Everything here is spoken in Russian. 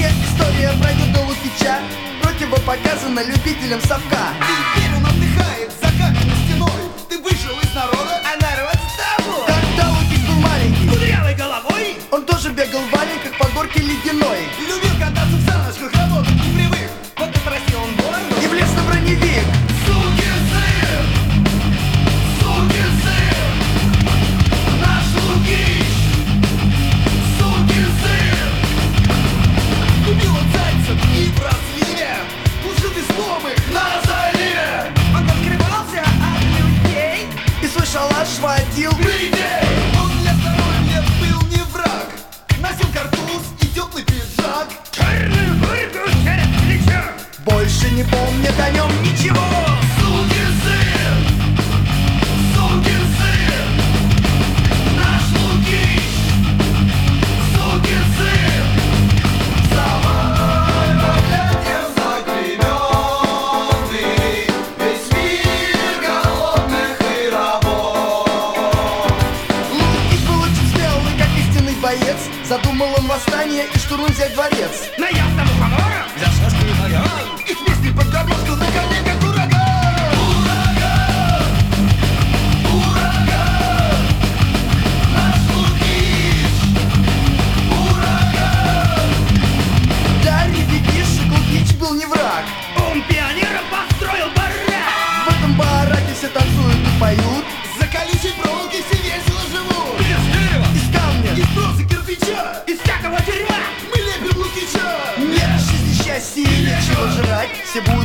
где история пройдет до Лукича, противопоказано любителям совка. Теперь он отдыхает за каменной стеной. Ты вышел из народа, а народ с тобой. Когда Лукич был маленький, Кудрявой головой он тоже бегал в валенках по горке ледяной. любил кататься в саночках, работать не привык. Вот попросил он бороду И влез на броневик. Сукин сын, сукин сын, наш Лукич, сукин сын. Любил он зайцев и бразилья, служил веслом их на заливе. Он открывался от людей И свой шалаш водил. людей. Он для здоровья был не враг, носил картуз и теплый пиджак. Черную горьку через плечо. Больше не помнят о нем ничего. Сукин сын, сукин сын, наш Лукич, сукин сын. Вставай, проклятьем заклеймённый, весь мир голодных и рабов. Лукич был очень смелый, как истинный боец. Задумал он восстание и штурм взять дворец. На ясном ухомора за шашку и наган, и с песней под гармошку на коне как ураган. Ураган, ураган, наш Лукич, ураган. Для ребятишек Лукич был не враг. Он пионером построил барак. В этом бараке все танцуют и поют. За колючей проволокой все весело живут. Из дерева, Из камня, из бронзы, кирпича, из всякого дерьма мы лепим Лукича. нет жизни, счастья и нечего жрать. Все будут